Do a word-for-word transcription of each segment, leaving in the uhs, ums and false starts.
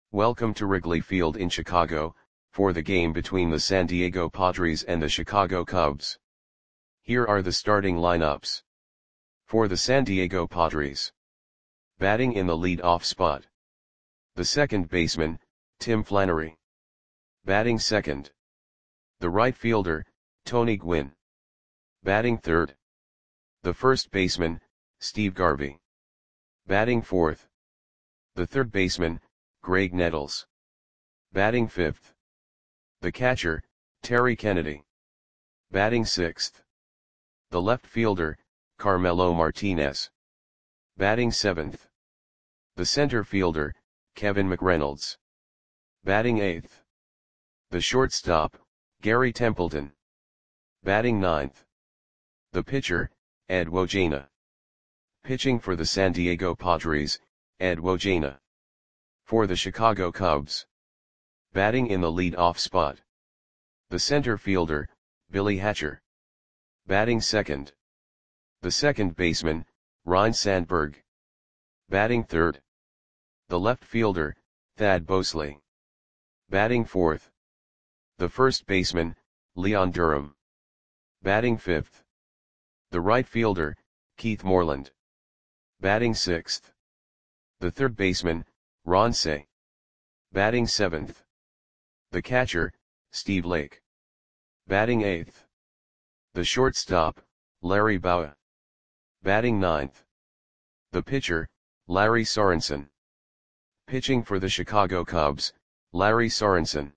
Welcome to Wrigley Field in Chicago, for the game between the San Diego Padres and the Chicago Cubs. Here are the starting lineups. For the San Diego Padres. Batting in the lead-off spot. The second baseman, Tim Flannery. Batting second. The right fielder, Tony Gwynn. Batting third. The first baseman, Steve Garvey. Batting fourth. The third baseman, Graig Nettles. Batting fifth. The catcher, Terry Kennedy. Batting sixth. The left fielder, Carmelo Martinez. Batting seventh. The center fielder, Kevin McReynolds. Batting eighth. The shortstop, Gary Templeton. Batting ninth. The pitcher, Ed Wojena. Pitching for the San Diego Padres, Ed Wojena. For the Chicago Cubs. Batting in the lead-off spot. The center fielder, Billy Hatcher. Batting second. The second baseman, Ryne Sandberg. Batting third. The left fielder, Thad Bosley. Batting fourth. The first baseman, Leon Durham. Batting fifth. The right fielder, Keith Moreland. Batting sixth. The third baseman, Ron Cey. Batting seventh. The catcher, Steve Lake. Batting eighth. The shortstop, Larry Bowa. Batting ninth. The pitcher, Larry Sorensen. Pitching for the Chicago Cubs, Larry Sorensen.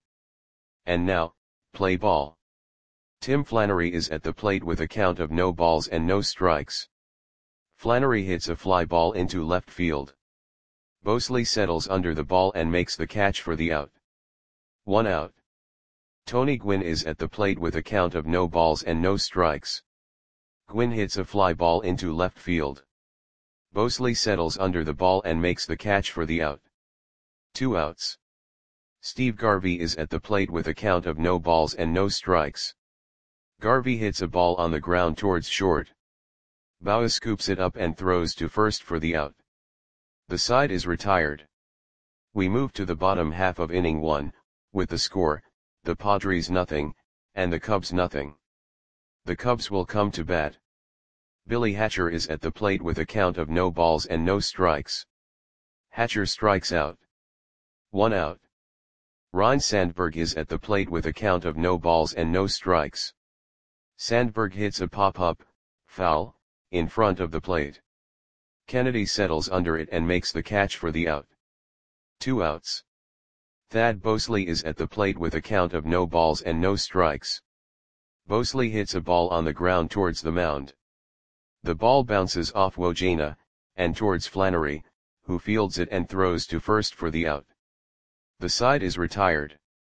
And now, play ball. Tim Flannery is at the plate with a count of no balls and no strikes. Flannery hits a fly ball into left field. Bosley settles under the ball and makes the catch for the out. One out. Tony Gwynn is at the plate with a count of no balls and no strikes. Gwynn hits a fly ball into left field. Bosley settles under the ball and makes the catch for the out. Two outs. Steve Garvey is at the plate with a count of no balls and no strikes. Garvey hits a ball on the ground towards short. Bowa scoops it up and throws to first for the out. The side is retired. We move to the bottom half of inning one, with the score, the Padres nothing, and the Cubs nothing. The Cubs will come to bat. Billy Hatcher is at the plate with a count of no balls and no strikes. Hatcher strikes out. One out. Ryne Sandberg is at the plate with a count of no balls and no strikes. Sandberg hits a pop-up, foul, in front of the plate. Kennedy settles under it and makes the catch for the out. Two outs. Thad Bosley is at the plate with a count of no balls and no strikes. Bosley hits a ball on the ground towards the mound. The ball bounces off Wojena, and towards Flannery, who fields it and throws to first for the out. The side is retired.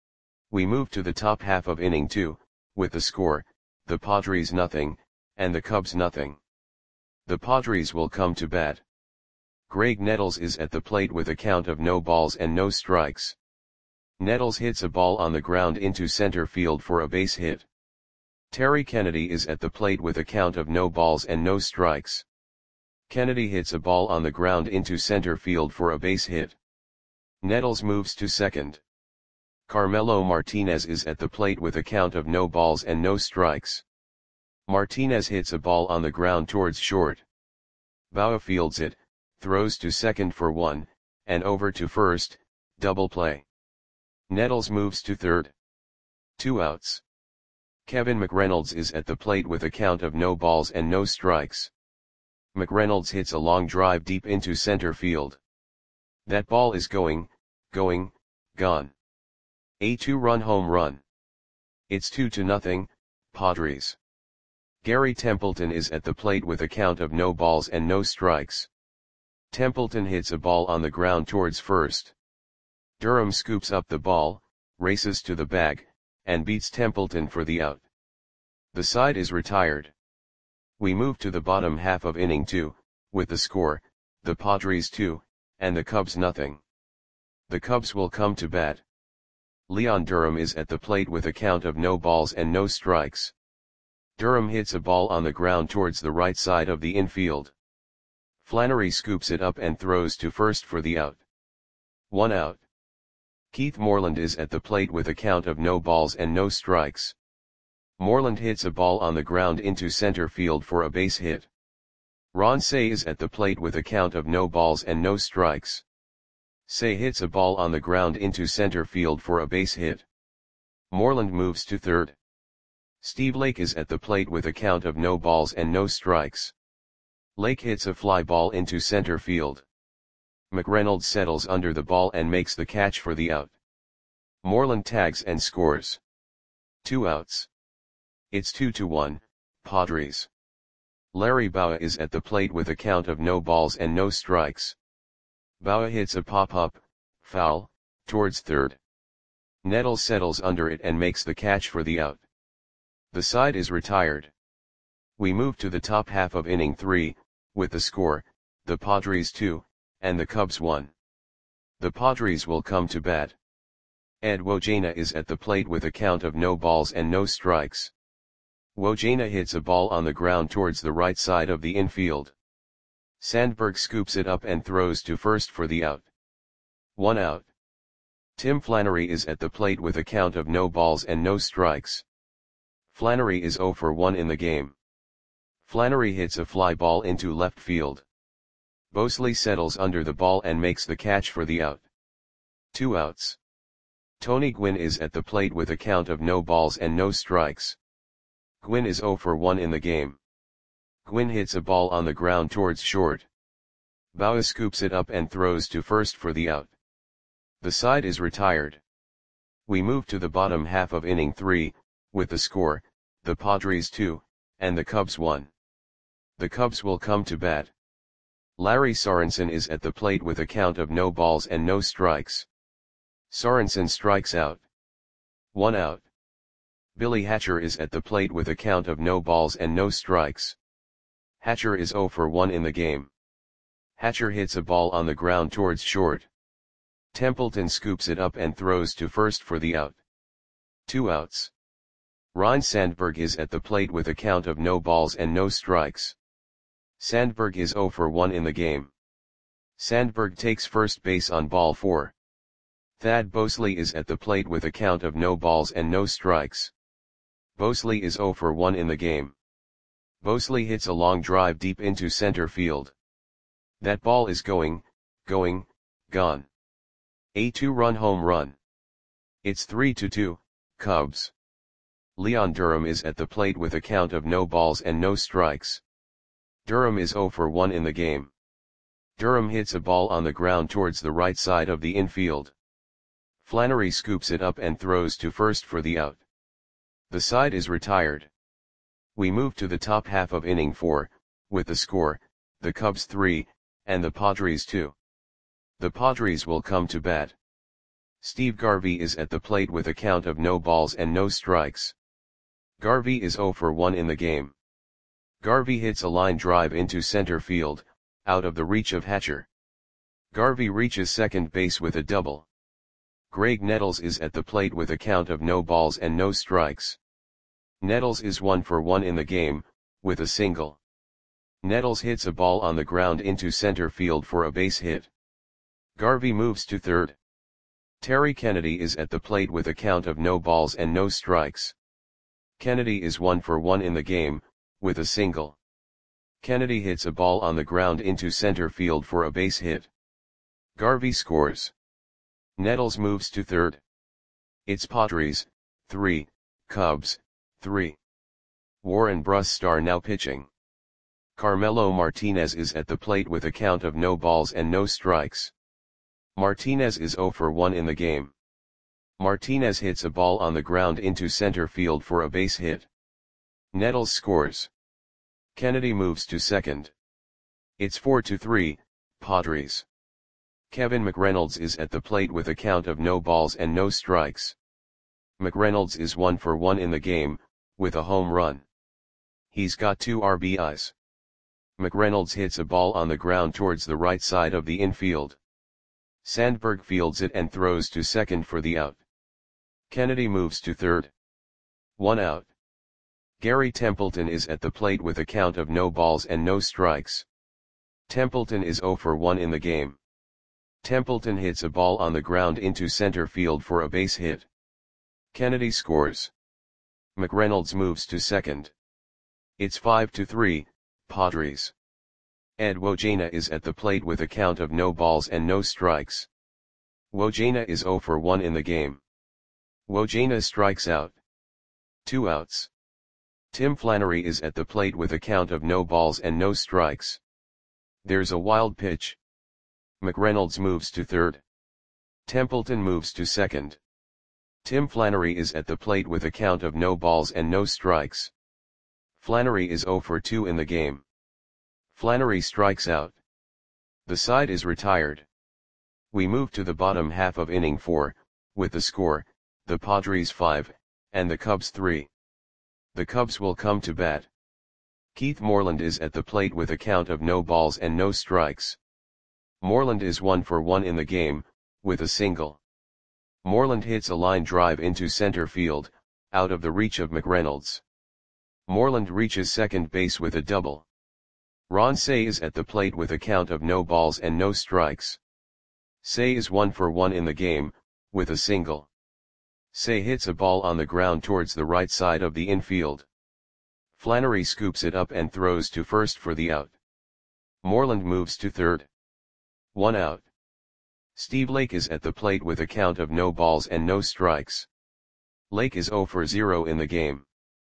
We move to the top half of inning two, with the score, the Padres nothing, and the Cubs nothing. The Padres will come to bat. Graig Nettles is at the plate with a count of no balls and no strikes. Nettles hits a ball on the ground into center field for a base hit. Terry Kennedy is at the plate with a count of no balls and no strikes. Kennedy hits a ball on the ground into center field for a base hit. Nettles moves to second. Carmelo Martinez is at the plate with a count of no balls and no strikes. Martinez hits a ball on the ground towards short. Bowa fields it, throws to second for one, and over to first, double play. Nettles moves to third. Two outs. Kevin McReynolds is at the plate with a count of no balls and no strikes. McReynolds hits a long drive deep into center field. That ball is going, going, gone. A two-run home run. It's two to nothing, Padres. Gary Templeton is at the plate with a count of no balls and no strikes. Templeton hits a ball on the ground towards first. Durham scoops up the ball, races to the bag, and beats Templeton for the out. The side is retired. We move to the bottom half of inning two, with the score, the Padres two, and the Cubs nothing. The Cubs will come to bat. Leon Durham is at the plate with a count of no balls and no strikes. Durham hits a ball on the ground towards the right side of the infield. Flannery scoops it up and throws to first for the out. One out. Keith Moreland is at the plate with a count of no balls and no strikes. Moreland hits a ball on the ground into center field for a base hit. Ron Cey is at the plate with a count of no balls and no strikes. Cey hits a ball on the ground into center field for a base hit. Moreland moves to third. Steve Lake is at the plate with a count of no balls and no strikes. Lake hits a fly ball into center field. McReynolds settles under the ball and makes the catch for the out. Moreland tags and scores. Two outs. It's two to one, Padres. Larry Bowa is at the plate with a count of no balls and no strikes. Bowa hits a pop-up, foul, towards third. Nettles settles under it and makes the catch for the out. The side is retired. We move to the top half of inning three, with the score, the Padres two, and the Cubs one. The Padres will come to bat. Ed Wojana is at the plate with a count of no balls and no strikes. Wojana hits a ball on the ground towards the right side of the infield. Sandberg scoops it up and throws to first for the out. One out. Tim Flannery is at the plate with a count of no balls and no strikes. Flannery is oh for one in the game. Flannery hits a fly ball into left field. Bosley settles under the ball and makes the catch for the out. Two outs. Tony Gwynn is at the plate with a count of no balls and no strikes. Gwynn is oh for one in the game. Gwynn hits a ball on the ground towards short. Bowa scoops it up and throws to first for the out. The side is retired. We move to the bottom half of inning three, with the score, the Padres two, and the Cubs one. The Cubs will come to bat. Larry Sorensen is at the plate with a count of no balls and no strikes. Sorensen strikes out. One out. Billy Hatcher is at the plate with a count of no balls and no strikes. Hatcher is oh for one in the game. Hatcher hits a ball on the ground towards short. Templeton scoops it up and throws to first for the out. Two outs. Ryne Sandberg is at the plate with a count of no balls and no strikes. Sandberg is oh for one in the game. Sandberg takes first base on ball four. Thad Bosley is at the plate with a count of no balls and no strikes. Bosley is oh for one in the game. Bosley hits a long drive deep into center field. That ball is going, going, gone. A two-run home run. It's three to two, Cubs. Leon Durham is at the plate with a count of no balls and no strikes. Durham is oh for one in the game. Durham hits a ball on the ground towards the right side of the infield. Flannery scoops it up and throws to first for the out. The side is retired. We move to the top half of inning four, with the score, the Cubs three, and the Padres two. The Padres will come to bat. Steve Garvey is at the plate with a count of no balls and no strikes. Garvey is oh for one in the game. Garvey hits a line drive into center field, out of the reach of Hatcher. Garvey reaches second base with a double. Greg Nettles is at the plate with a count of no balls and no strikes. Nettles is one for one in the game, with a single. Nettles hits a ball on the ground into center field for a base hit. Garvey moves to third. Terry Kennedy is at the plate with a count of no balls and no strikes. Kennedy is one for one in the game, with a single. Kennedy hits a ball on the ground into center field for a base hit. Garvey scores. Nettles moves to third. It's Padres, three, Cubs, three. Warren Brustar now pitching. Carmelo Martinez is at the plate with a count of no balls and no strikes. Martinez is oh for one in the game. Martinez hits a ball on the ground into center field for a base hit. Nettles scores. Kennedy moves to second. It's four to three, Padres. Kevin McReynolds is at the plate with a count of no balls and no strikes. McReynolds is one for one in the game, with a home run. He's got two R B Is. McReynolds hits a ball on the ground towards the right side of the infield. Sandberg fields it and throws to second for the out. Kennedy moves to third. One out. Gary Templeton is at the plate with a count of no balls and no strikes. Templeton is oh for one in the game. Templeton hits a ball on the ground into center field for a base hit. Kennedy scores. McReynolds moves to second. It's five to three, Padres. Ed Wojana is at the plate with a count of no balls and no strikes. Wojana is zero for one in the game. Wojana strikes out. Two outs. Tim Flannery is at the plate with a count of no balls and no strikes. There's a wild pitch. McReynolds moves to third. Templeton moves to second. Tim Flannery is at the plate with a count of no balls and no strikes. Flannery is zero for two in the game. Flannery strikes out. The side is retired. We move to the bottom half of inning four, with the score, the Padres five, and the Cubs three. The Cubs will come to bat. Keith Moreland is at the plate with a count of no balls and no strikes. Moreland is one for one in the game, with a single. Moreland hits a line drive into center field, out of the reach of McReynolds. Moreland reaches second base with a double. Ron Cey is at the plate with a count of no balls and no strikes. Cey is one for one in the game, with a single. Cey hits a ball on the ground towards the right side of the infield. Flannery scoops it up and throws to first for the out. Moreland moves to third. One out. Steve Lake is at the plate with a count of no balls and no strikes. Lake is zero for zero in the game.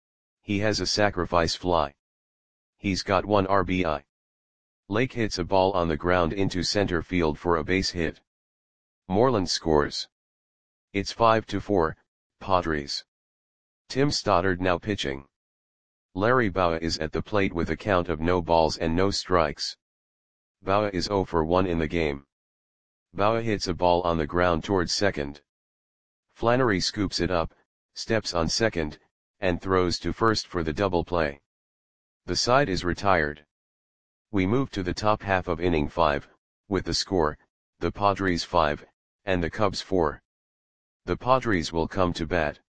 He has a sacrifice fly. He's got one R B I. Lake hits a ball on the ground into center field for a base hit. Moreland scores. It's five to four, Padres. Tim Stoddard now pitching. Larry Bowa is at the plate with a count of no balls and no strikes. Bowa is zero for one in the game. Bowa hits a ball on the ground towards second. Flannery scoops it up, steps on second, and throws to first for the double play. The side is retired. We move to the top half of inning five, with the score, the Padres five, and the Cubs four. The Padres will come to bat.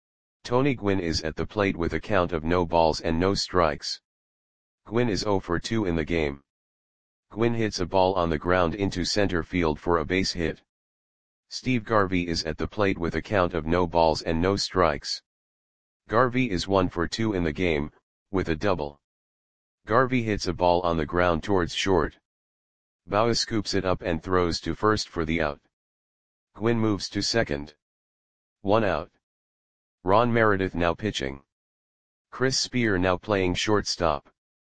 Tony Gwynn is at the plate with a count of no balls and no strikes. Gwynn is zero for two in the game. Gwynn hits a ball on the ground into center field for a base hit. Steve Garvey is at the plate with a count of no balls and no strikes. Garvey is one for two in the game, with a double. Garvey hits a ball on the ground towards short. Bowa scoops it up and throws to first for the out. Gwynn moves to second. One out. Ron Meredith now pitching. Chris Spear now playing shortstop.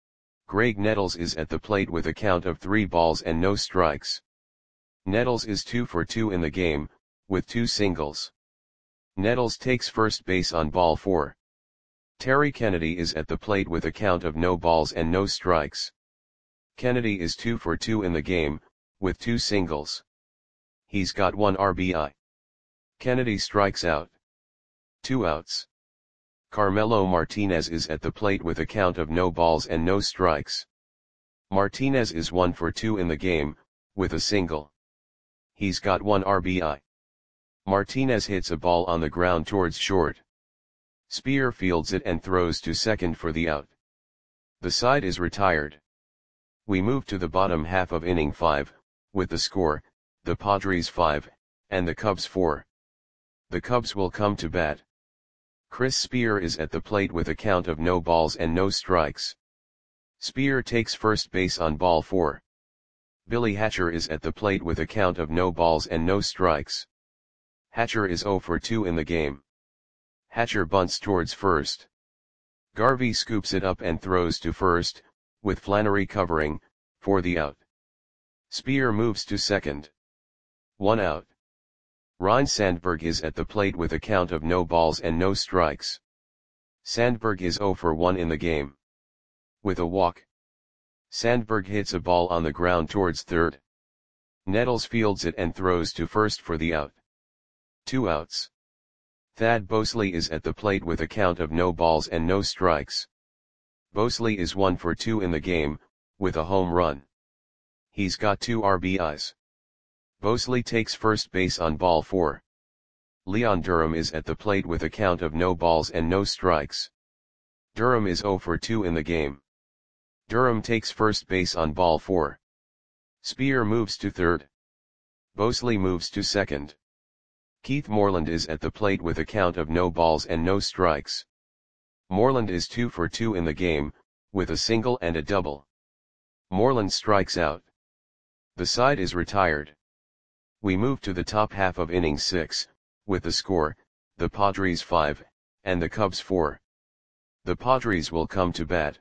Greg Nettles is at the plate with a count of three balls and no strikes. Nettles is two for two in the game, with two singles. Nettles takes first base on ball four. Terry Kennedy is at the plate with a count of no balls and no strikes. Kennedy is two for two in the game, with two singles. He's got one R B I. Kennedy strikes out. Two outs. Carmelo Martinez is at the plate with a count of no balls and no strikes. Martinez is one for two in the game, with a single. He's got one R B I. Martinez hits a ball on the ground towards short. Spear fields it and throws to second for the out. The side is retired. We move to the bottom half of inning five, with the score, the Padres five, and the Cubs four. The Cubs will come to bat. Chris Spear is at the plate with a count of no balls and no strikes. Spear takes first base on ball four. Billy Hatcher is at the plate with a count of no balls and no strikes. Hatcher is zero for two in the game. Hatcher bunts towards first. Garvey scoops it up and throws to first, with Flannery covering, for the out. Spear moves to second. One out. Ryne Sandberg is at the plate with a count of no balls and no strikes. Sandberg is zero for one in the game. With a walk. Sandberg hits a ball on the ground towards third. Nettles fields it and throws to first for the out. Two outs. Thad Bosley is at the plate with a count of no balls and no strikes. Bosley is one for two in the game, with a home run. He's got two R B Is. Bosley takes first base on ball four. Leon Durham is at the plate with a count of no balls and no strikes. Durham is zero for two in the game. Durham takes first base on ball four. Spear moves to third. Bosley moves to second. Keith Moreland is at the plate with a count of no balls and no strikes. Moreland is two for two in the game, with a single and a double. Moreland strikes out. The side is retired. We move to the top half of inning six, with the score, the Padres five, and the Cubs four. The Padres will come to bat.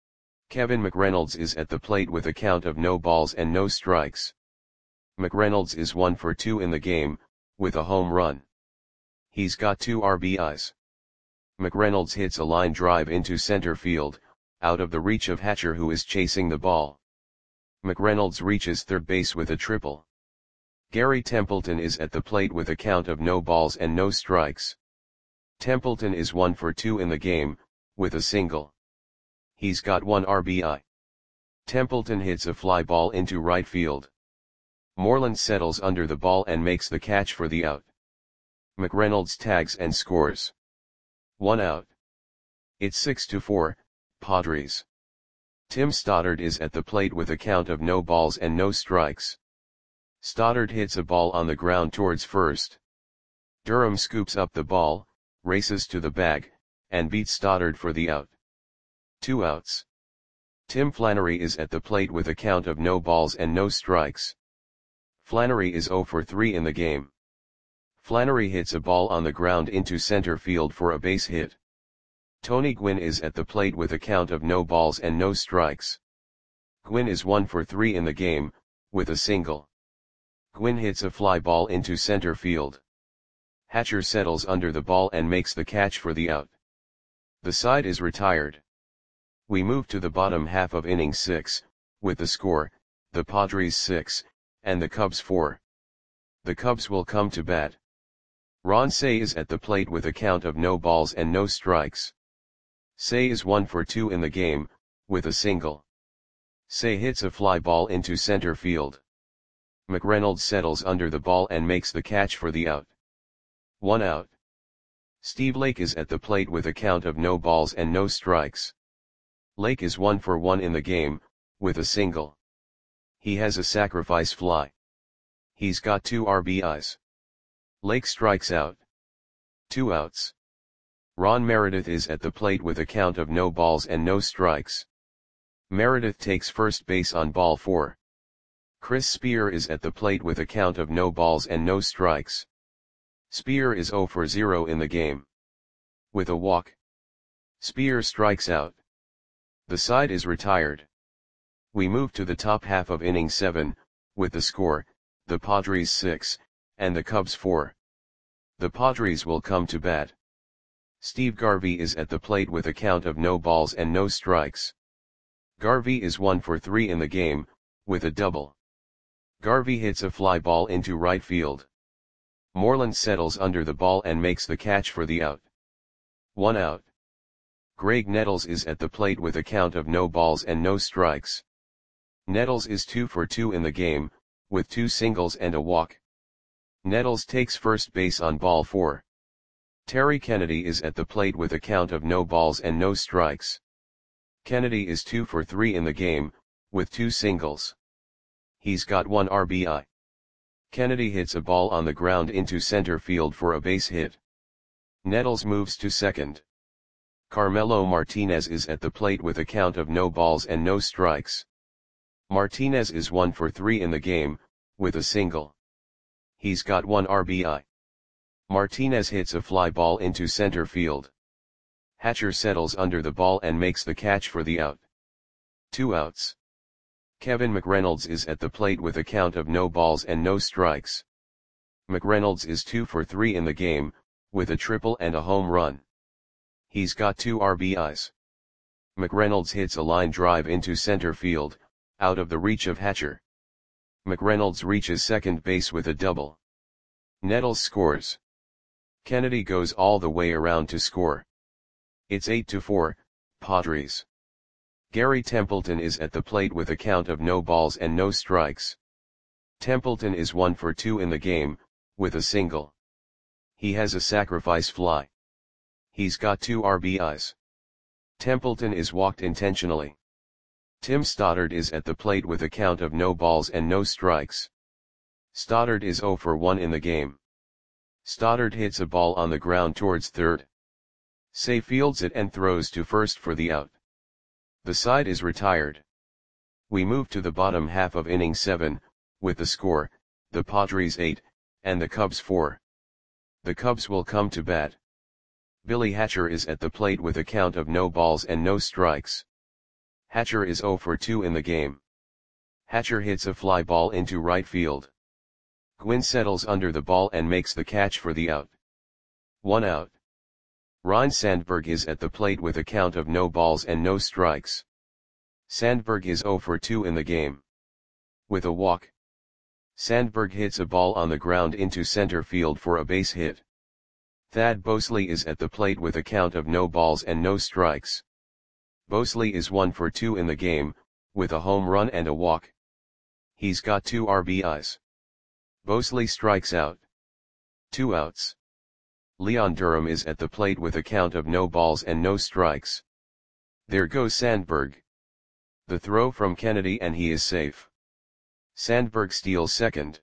Kevin McReynolds is at the plate with a count of no balls and no strikes. McReynolds is one for two in the game, with a home run. He's got two R B Is. McReynolds hits a line drive into center field, out of the reach of Hatcher, who is chasing the ball. McReynolds reaches third base with a triple. Gary Templeton is at the plate with a count of no balls and no strikes. Templeton is one for two in the game, with a single. He's got one R B I. Templeton hits a fly ball into right field. Moreland settles under the ball and makes the catch for the out. McReynolds tags and scores. One out. It's six to four, Padres. Tim Stoddard is at the plate with a count of no balls and no strikes. Stoddard hits a ball on the ground towards first. Durham scoops up the ball, races to the bag, and beats Stoddard for the out. Two outs. Tim Flannery is at the plate with a count of no balls and no strikes. Flannery is zero for three in the game. Flannery hits a ball on the ground into center field for a base hit. Tony Gwynn is at the plate with a count of no balls and no strikes. Gwynn is one for three in the game, with a single. Gwynn hits a fly ball into center field. Hatcher settles under the ball and makes the catch for the out. The side is retired. We move to the bottom half of inning six, with the score, the Padres six, and the Cubs four. The Cubs will come to bat. Ron Cey is at the plate with a count of no balls and no strikes. Cey is one for two in the game, with a single. Cey hits a fly ball into center field. McReynolds settles under the ball and makes the catch for the out. One out. Steve Lake is at the plate with a count of no balls and no strikes. Lake is one for one in the game, with a single. He has a sacrifice fly. He's got two R B Is. Lake strikes out. Two outs. Ron Meredith is at the plate with a count of no balls and no strikes. Meredith takes first base on ball four. Chris Spear is at the plate with a count of no balls and no strikes. Spear is zero for zero in the game. With a walk. Spear strikes out. The side is retired. We move to the top half of inning seven, with the score, the Padres six, and the Cubs four. The Padres will come to bat. Steve Garvey is at the plate with a count of no balls and no strikes. Garvey is one for three in the game, with a double. Garvey hits a fly ball into right field. Moreland settles under the ball and makes the catch for the out. One out. Greg Nettles is at the plate with a count of no balls and no strikes. Nettles is two for two in the game, with two singles and a walk. Nettles takes first base on ball four. Terry Kennedy is at the plate with a count of no balls and no strikes. Kennedy is two for three in the game, with two singles. He's got one R B I. Kennedy hits a ball on the ground into center field for a base hit. Nettles moves to second. Carmelo Martinez is at the plate with a count of no balls and no strikes. Martinez is one for three in the game, with a single. He's got one R B I. Martinez hits a fly ball into center field. Hatcher settles under the ball and makes the catch for the out. Two outs. Kevin McReynolds is at the plate with a count of no balls and no strikes. McReynolds is two for three in the game, with a triple and a home run. He's got two R B Is. McReynolds hits a line drive into center field, out of the reach of Hatcher. McReynolds reaches second base with a double. Nettles scores. Kennedy goes all the way around to score. It's eight to four, Padres. Gary Templeton is at the plate with a count of no balls and no strikes. Templeton is one for two in the game, with a single. He has a sacrifice fly. He's got two R B Is. Templeton is walked intentionally. Tim Stoddard is at the plate with a count of no balls and no strikes. Stoddard is zero for one in the game. Stoddard hits a ball on the ground towards third. Say fields it and throws to first for the out. The side is retired. We move to the bottom half of inning seven, with the score, the Padres eight, and the Cubs four. The Cubs will come to bat. Billy Hatcher is at the plate with a count of no balls and no strikes. Hatcher is zero for two in the game. Hatcher hits a fly ball into right field. Gwynn settles under the ball and makes the catch for the out. One out. Ryne Sandberg is at the plate with a count of no balls and no strikes. Sandberg is zero for two in the game. With a walk. Sandberg hits a ball on the ground into center field for a base hit. Thad Bosley is at the plate with a count of no balls and no strikes. Bosley is one for two in the game, with a home run and a walk. He's got two R B Is. Bosley strikes out. Two outs. Leon Durham is at the plate with a count of no balls and no strikes. There goes Sandberg. The throw from Kennedy and he is safe. Sandberg steals second.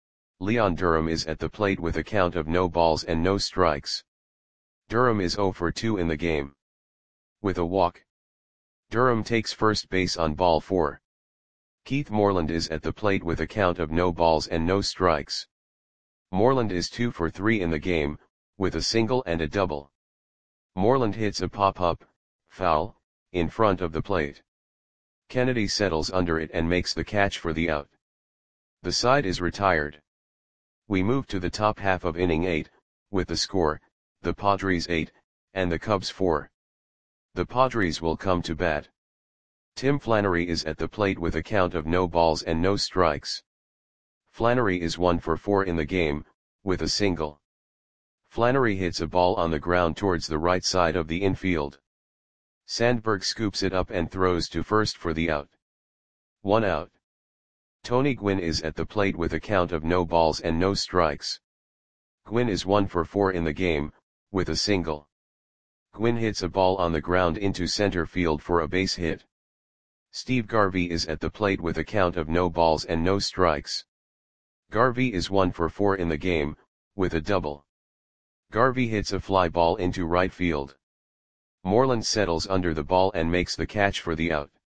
Leon Durham is at the plate with a count of no balls and no strikes. Durham is zero for two in the game. With a walk. Durham takes first base on ball four. Keith Moreland is at the plate with a count of no balls and no strikes. Moreland is two for three in the game, with a single and a double. Moreland hits a pop-up, foul, in front of the plate. Kennedy settles under it and makes the catch for the out. The side is retired. We move to the top half of inning eight, with the score, the Padres eight, and the Cubs four. The Padres will come to bat. Tim Flannery is at the plate with a count of no balls and no strikes. Flannery is one for four in the game, with a single. Flannery hits a ball on the ground towards the right side of the infield. Sandberg scoops it up and throws to first for the out. One out. Tony Gwynn is at the plate with a count of no balls and no strikes. Gwynn is one for four in the game, with a single. Gwynn hits a ball on the ground into center field for a base hit. Steve Garvey is at the plate with a count of no balls and no strikes. Garvey is one for four in the game, with a double. Garvey hits a fly ball into right field. Moreland settles under the ball and makes the catch for the out.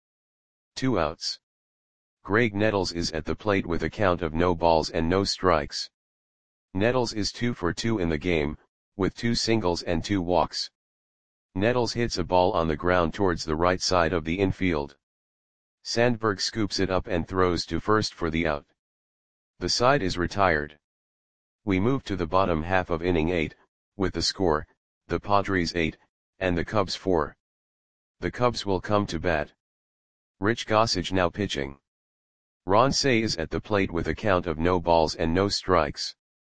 Two outs. Greg Nettles is at the plate with a count of no balls and no strikes. Nettles is two for two in the game, with two singles and two walks. Nettles hits a ball on the ground towards the right side of the infield. Sandberg scoops it up and throws to first for the out. The side is retired. We move to the bottom half of inning eight, with the score, the Padres eight, and the Cubs four. The Cubs will come to bat. Rich Gossage now pitching. Ron Cey is at the plate with a count of no balls and no strikes.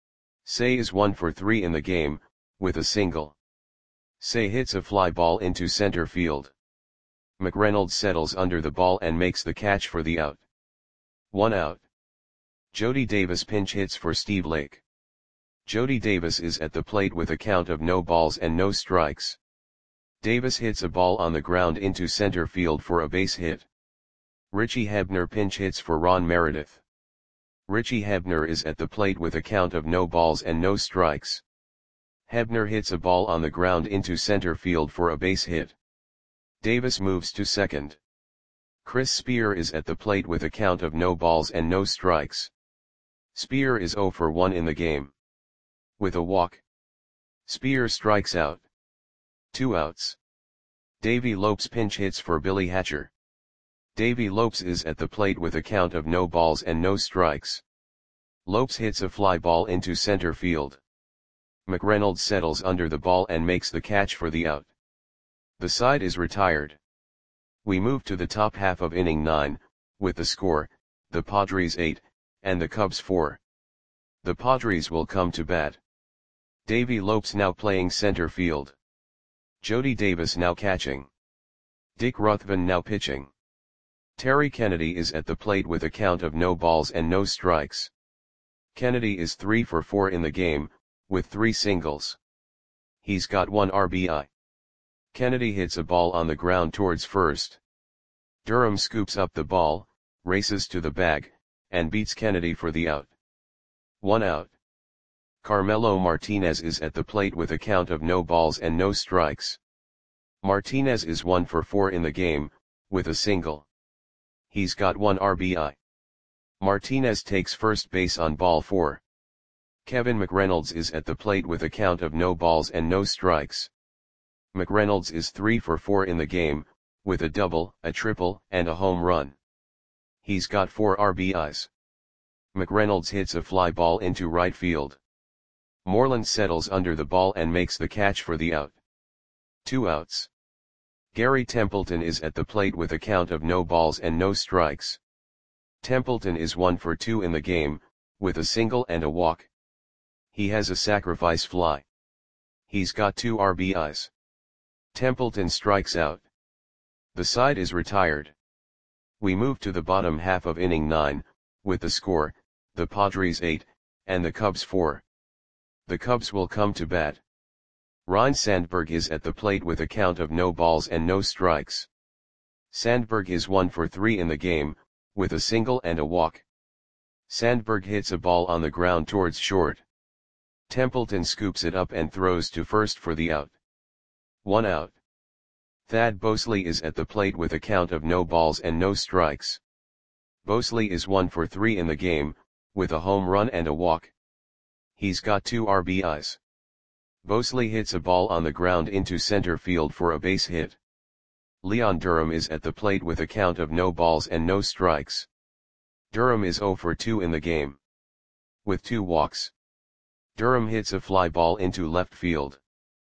Cey is one for three in the game, with a single. Cey hits a fly ball into center field. McReynolds settles under the ball and makes the catch for the out. One out. Jody Davis pinch hits for Steve Lake. Jody Davis is at the plate with a count of no balls and no strikes. Davis hits a ball on the ground into center field for a base hit. Richie Hebner pinch hits for Ron Meredith. Richie Hebner is at the plate with a count of no balls and no strikes. Hebner hits a ball on the ground into center field for a base hit. Davis moves to second. Chris Spear is at the plate with a count of no balls and no strikes. Spear is zero for one in the game. With a walk. Spear strikes out. Two outs. Davey Lopes pinch hits for Billy Hatcher. Davey Lopes is at the plate with a count of no balls and no strikes. Lopes hits a fly ball into center field. McReynolds settles under the ball and makes the catch for the out. The side is retired. We move to the top half of inning nine, with the score, the Padres eight, and the Cubs four. The Padres will come to bat. Davey Lopes now playing center field. Jody Davis now catching. Dick Ruthven now pitching. Terry Kennedy is at the plate with a count of no balls and no strikes. Kennedy is three for four in the game, with three singles. He's got one R B I. Kennedy hits a ball on the ground towards first. Durham scoops up the ball, races to the bag, and beats Kennedy for the out. One out. Carmelo Martinez is at the plate with a count of no balls and no strikes. Martinez is one for four in the game, with a single. He's got one R B I. Martinez takes first base on ball four. Kevin McReynolds is at the plate with a count of no balls and no strikes. McReynolds is three for four in the game, with a double, a triple, and a home run. He's got four R B Is. McReynolds hits a fly ball into right field. Moreland settles under the ball and makes the catch for the out. Two outs. Gary Templeton is at the plate with a count of no balls and no strikes. Templeton is one for two in the game, with a single and a walk. He has a sacrifice fly. He's got two R B Is. Templeton strikes out. The side is retired. We move to the bottom half of inning nine, with the score, the Padres eight, and the Cubs four. The Cubs will come to bat. Ryne Sandberg is at the plate with a count of no balls and no strikes. Sandberg is one for three in the game, with a single and a walk. Sandberg hits a ball on the ground towards short. Templeton scoops it up and throws to first for the out. One out. Thad Bosley is at the plate with a count of no balls and no strikes. Bosley is one for three in the game, with a home run and a walk. He's got two R B Is. Bosley hits a ball on the ground into center field for a base hit. Leon Durham is at the plate with a count of no balls and no strikes. Durham is zero for two in the game. With two walks. Durham hits a fly ball into left field.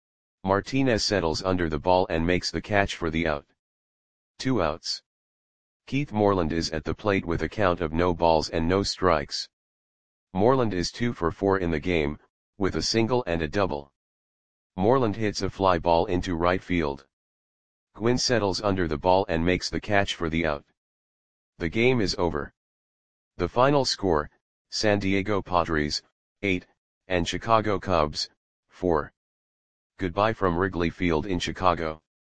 Martinez settles under the ball and makes the catch for the out. Two outs. Keith Moreland is at the plate with a count of no balls and no strikes. Moreland is two for four in the game, with a single and a double. Moreland hits a fly ball into right field. Gwynn settles under the ball and makes the catch for the out. The game is over. The final score, San Diego Padres, eight, and Chicago Cubs, four. Goodbye from Wrigley Field in Chicago.